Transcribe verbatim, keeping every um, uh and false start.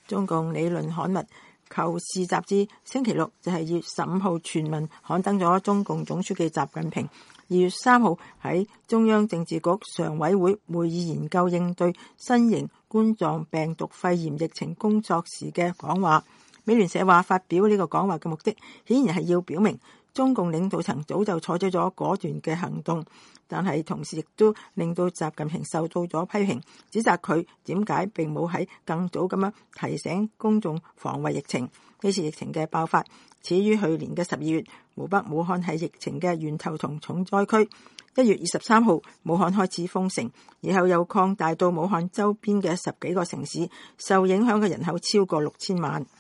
中共理論刊物《求是》雜誌星期六就係二月十五號全文刊登咗中共總書記習近平二月三號喺中央政治局常委會會議研究應對新型冠狀病毒肺炎疫情工作時嘅講話。美聯社話，發表呢個講話嘅目的顯然係要表明中共領導層早就採取咗果斷嘅行動，但係同時亦都令到習近平受到咗批評，指責佢點解並冇喺更早咁樣提醒公眾防衛疫情。呢次疫情嘅爆發始於去年嘅十二月，湖北武漢係疫情嘅源頭同重災區。一月二十三號，武漢開始封城，然後又擴大到武漢周邊嘅十幾個城市，受影響嘅人口超過六千萬。